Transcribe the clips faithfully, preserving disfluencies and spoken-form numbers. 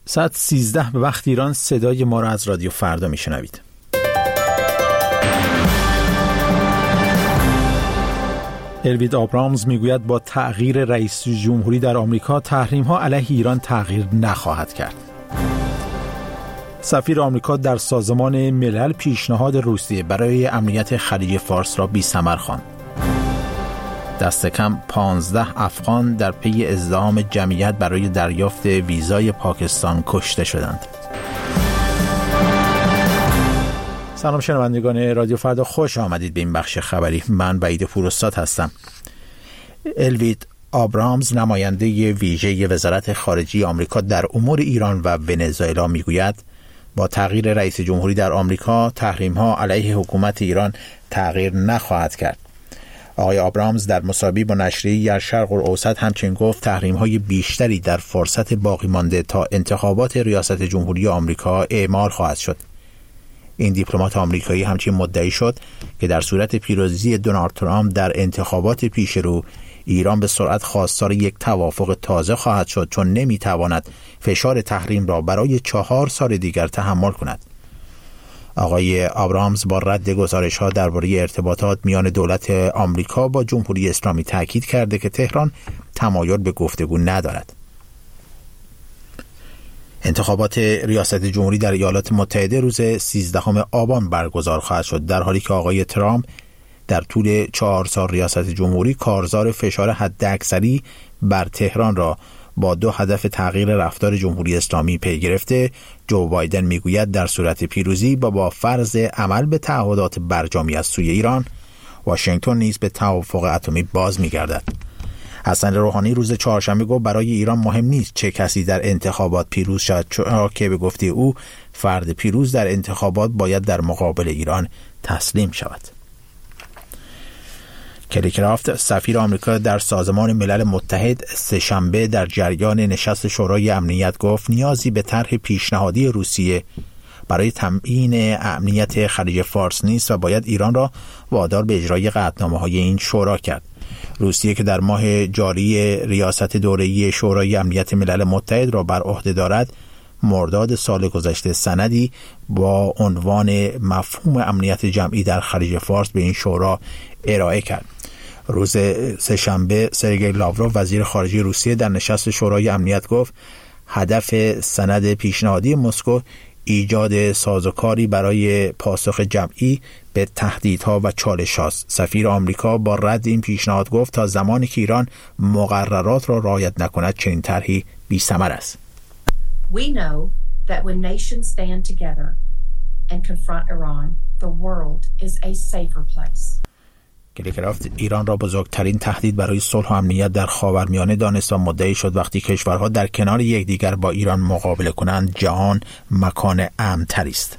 ساعت سیزده به وقت ایران صدای ما را از رادیو فردا میشنوید. الوید آبرامز میگوید با تغییر رئیس جمهوری در آمریکا تحریم‌ها علیه ایران تغییر نخواهد کرد. سفیر آمریکا در سازمان ملل پیشنهاد روسیه برای امنیت خلیج فارس را بی‌ثمر خواند. دست کم پانزده افغان در پی ازدحام جمعیت برای دریافت ویزای پاکستان کشته شدند. سلام شنوندگان رادیو فردا، خوش آمدید به این بخش خبری. من وحید پوراستاد هستم. الوید آبرامز نماینده ویژه وزارت خارجه آمریکا در امور ایران و ونزوئلا میگوید با تغییر رئیس جمهوری در آمریکا تحریم‌ها علیه حکومت ایران تغییر نخواهد کرد. آقای آبرامز در مصاحبه‌ای با نشریه شرق الاوسط همچنین گفت تحریم‌های بیشتری در فرصت باقی مانده تا انتخابات ریاست جمهوری آمریکا اعمال خواهد شد. این دیپلمات آمریکایی همچنین مدعی شد که در صورت پیروزی دونالد ترامپ در انتخابات پیش رو ایران به سرعت خواستار یک توافق تازه خواهد شد، چون نمیتواند فشار تحریم را برای چهار سال دیگر تحمل کند. آقای آبرامز با رد گزارش‌ها درباره ارتباطات میان دولت آمریکا با جمهوری اسلامی تاکید کرده که تهران تمایل به گفتگو ندارد. انتخابات ریاست جمهوری در ایالات متحده روز سیزدهم آبان برگزار خواهد شد، در حالی که آقای ترامپ در طول چهار سال ریاست جمهوری کارزار فشار حداکثری بر تهران را با دو هدف تغییر رفتار جمهوری اسلامی پی گرفته. جو بایدن میگوید در صورت پیروزی با با فرض عمل به تعهدات برجامی از سوی ایران، واشنگتن نیز به توافق اتمی باز میگردد. حسن روحانی روز چهارشنبه گفت برای ایران مهم نیست چه کسی در انتخابات پیروز شود، چون که به گفته او فرد پیروز در انتخابات باید در مقابل ایران تسلیم شود. کلی کرافت سفیر آمریکا در سازمان ملل متحد سه‌شنبه در جریان نشست شورای امنیت گفت نیازی به طرح پیشنهادی روسیه برای تامین امنیت خلیج فارس نیست و باید ایران را وادار به اجرای قطعنامه‌های این شورا کرد. روسیه که در ماه جاری ریاست دوره‌ای شورای امنیت ملل متحد را بر عهده دارد، مرداد سال گذشته سندی با عنوان مفهوم امنیت جمعی در خلیج فارس به این شورا ارائه کرد. روز سه‌شنبه سرگئی لاوروف وزیر خارجه روسیه در نشست شورای امنیت گفت هدف سند پیشنهادی مسکو ایجاد سازوکاری برای پاسخ جمعی به تهدیدها و چالش هاست. سفیر آمریکا با رد این پیشنهاد گفت تا زمانی که ایران مقررات را رعایت نکند چنین طرحی بی‌ثمر است. We know that when nations stand together and confront Iran, the world is a safer place. کلیکرافت ایران را بزرگترین تهدید برای صلح و امنیت در خاورمیانه دانست و مدعی شد وقتی کشورها در کنار یکدیگر با ایران مقابله کنند جهان مکان امن‌تری است.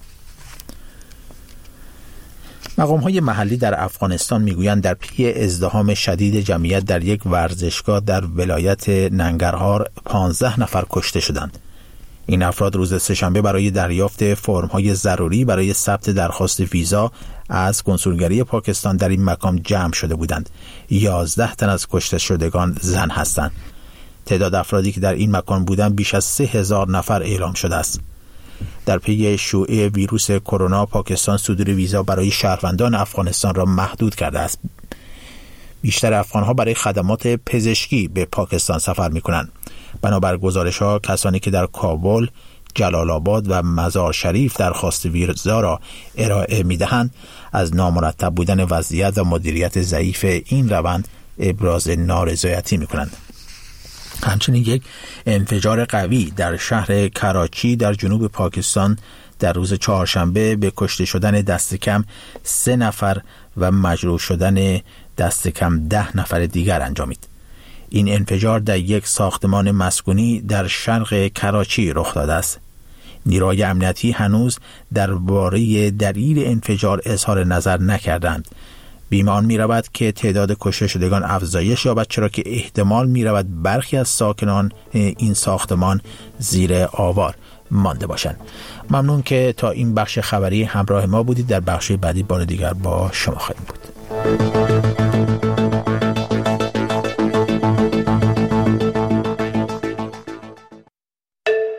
مقام‌های محلی در افغانستان میگویند در پی ازدحام شدید جمعیت در یک ورزشگاه در ولایت ننگرهار پانزده نفر کشته شدند. این افراد روز سه‌شنبه برای دریافت فرم‌های ضروری برای ثبت درخواست ویزا از کنسولگری پاکستان در این مقام جمع شده بودند. یازده تن از کشته شدگان زن هستند. تعداد افرادی که در این مکان بودند بیش از سه هزار نفر اعلام شده است. در پی شیوع ویروس کرونا پاکستان صدور ویزا برای شهروندان افغانستان را محدود کرده است. بیشتر افغان‌ها برای خدمات پزشکی به پاکستان سفر می‌کنند. بنابر گزارش‌ها کسانی که در کابل، جلال آباد و مزار شریف درخواست ویزا را ارائه می‌دهند از نامرتب بودن وضعیت و مدیریت ضعیف این روند ابراز نارضایتی می‌کنند. همچنین یک انفجار قوی در شهر کراچی در جنوب پاکستان در روز چهارشنبه به کشته شدن دست کم سه نفر و مجروح شدن دست کم ده نفر دیگر انجامید. این انفجار در یک ساختمان مسکونی در شرق کراچی رخ داده است. نیروهای امنیتی هنوز درباره دلیل انفجار اظهار نظر نکردند. بیمان می رود که تعداد کشته شدگان افزایش یابد، چرا که احتمال می رود برخی از ساکنان این ساختمان زیر آوار مانده باشند. ممنون که تا این بخش خبری همراه ما بودید. در بخش بعدی بار دیگر با شما خواهیم بود.